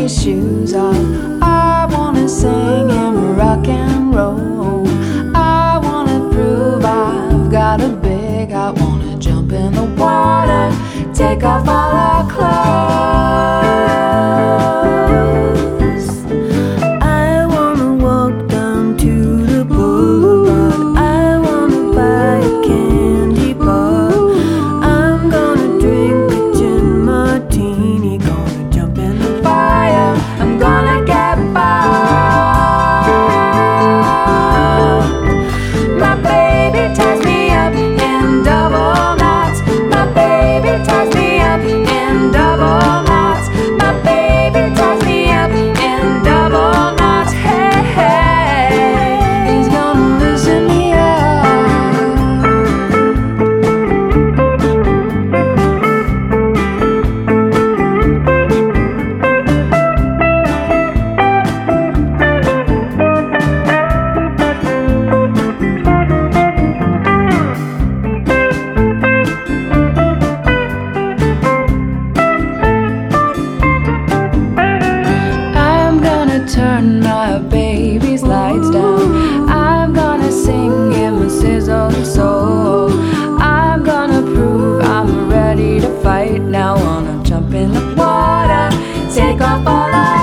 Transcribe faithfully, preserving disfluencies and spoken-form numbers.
these shoes off. I wanna sing and rock and roll. I wanna prove I've got a big heart. Wanna jump in the water, take off all our clothes. I wanna walk down to the boulevard. I wanna buy a candy bar. I'm gonna drink a gin martini. Gonna jump in the fire. I'm gonna get bogged. My baby ties me up in double knots. My baby ties me up in double knots. My baby ties me up in double knots. Hey, hey, he's gonna loosen me up. I'm gonna turn my baby's lights down. I'm gonna sing him a sizzled soul. I'm gonna prove I'm ready to fight now. Wanna jump in the water, take off all our